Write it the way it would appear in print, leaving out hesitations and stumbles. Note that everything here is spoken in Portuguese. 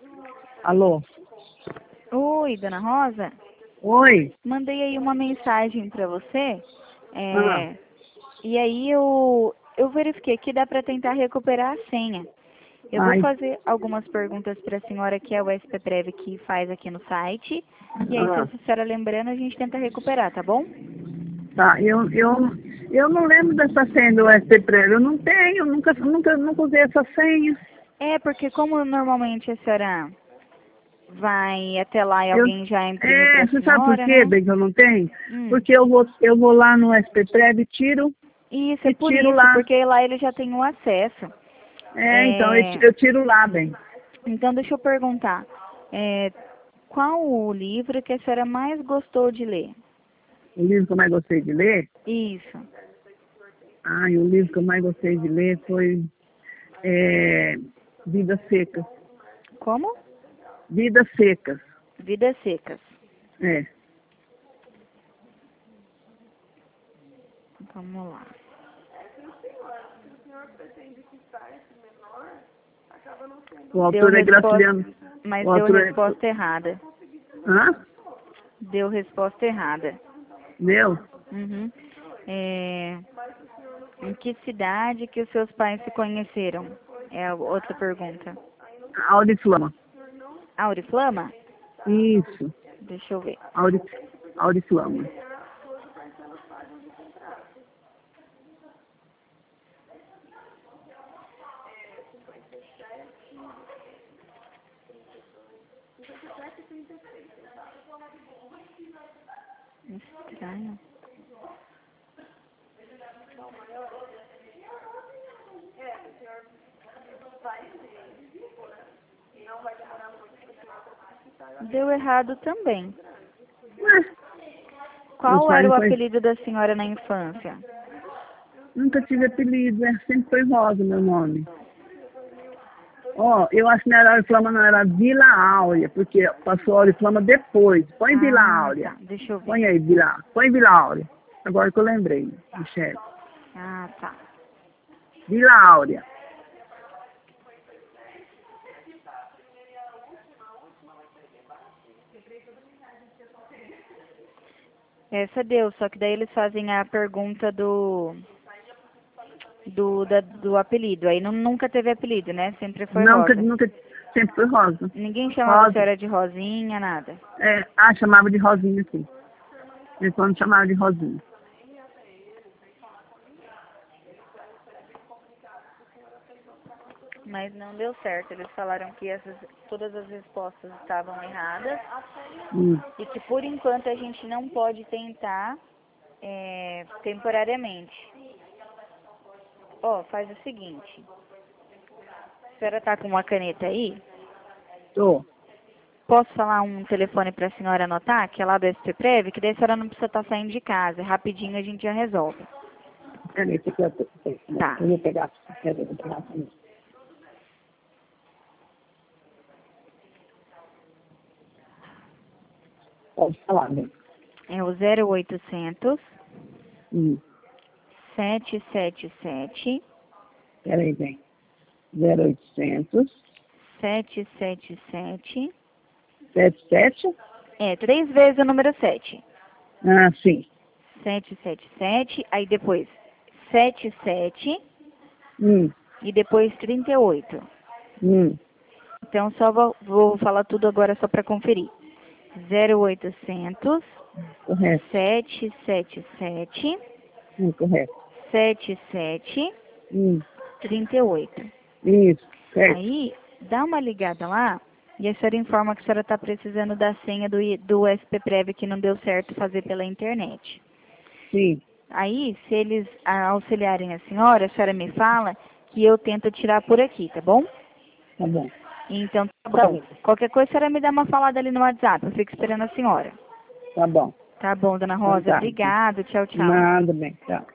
Alô? Oi, dona Rosa. Oi? Mandei aí uma mensagem para você. Ah, E aí eu verifiquei que dá para tentar recuperar a senha. Eu vou ai, fazer algumas perguntas para a senhora, que é o SPPrev que faz aqui no site. E aí, se a senhora lembrando, a gente tenta recuperar, tá bom? tá. Eu não lembro dessa senha do SP Prévio. Eu não tenho, nunca usei essa senha. É, porque como normalmente a senhora vai até lá e Eu, alguém já imprime para a você sabe por senhora, quê, né? bem, que eu não tenho? Hum. Porque eu vou lá no SP Prévio Isso, é e por tiro isso, lá. porque lá ele já tem o acesso. Então É, eu tiro lá, bem. então, deixa eu perguntar. É, qual o livro que a senhora mais gostou de ler? O livro que eu mais gostei de ler, Isso. o livro que eu mais gostei de ler foi é, Vidas Secas. Como? Vidas Secas. Vidas Secas. É. Vamos lá. O Deu autor é resposta, Graciliano. mas O deu autor é... resposta errada. Hã? Deu resposta errada. Deu? Uhum. É, em que cidade que os seus pais se conheceram? É a outra pergunta. Auriflama. Auriflama? Isso. Deixa eu ver. Auriflama. Estranho. Deu errado também. Ué, meu Qual pai era não o conhece. apelido da senhora na infância? Nunca tive apelido, sempre foi Rosa meu nome. Ó, eu acho que não era Auriflama, não, era Vila Áurea, porque passou Auriflama depois. Põe Vila Ah, Áurea. tá. Deixa eu ver. Põe aí, Põe Vila Áurea. Agora que eu lembrei, Michele. Ah, tá. Vila Áurea. Essa deu, só que daí eles fazem a pergunta do apelido. Aí nunca teve apelido, né? Sempre foi Nunca, Rosa. nunca, sempre foi Rosa. Ninguém chamava a Rosa. senhora de Rosinha, nada. Chamava de Rosinha, sim. Eles quando chamavam de Rosinha. Mas não deu certo. Eles falaram que todas as respostas estavam erradas Hum. e que por enquanto a gente não pode tentar temporariamente. Ó, faz o seguinte. A senhora tá com uma caneta aí? Tô. Posso falar um telefone para a senhora anotar, que é lá do SPPrev, que daí a senhora não precisa estar saindo de casa. Rapidinho a gente já resolve. Peraí, esse aqui Tá. eu vou pegar. Eu vou pegar também. Pode falar, bem. É o 0800 Hum. 777 Peraí, bem. 0800 777. 77. É, 3 vezes o número 7. Ah, sim. 777, aí depois 77 Hum. e depois 38. Hum. Então só vou falar tudo agora só para conferir. 0800 Correto. 777 Correto. 77 Hum. 38. Isso. Certo. Aí, dá uma ligada lá e a senhora informa que a senhora está precisando da senha do SPPrev que não deu certo fazer pela internet. Sim. Aí, se eles auxiliarem a senhora me fala que eu tento tirar por aqui, tá bom? Tá bom. Então, tá bom. Qualquer coisa, a senhora me dá uma falada ali no WhatsApp. Eu fico esperando a senhora. Tá bom. Tá bom, dona Então Rosa. tá. Obrigada. Tchau, tchau. Nada, bem. Tchau.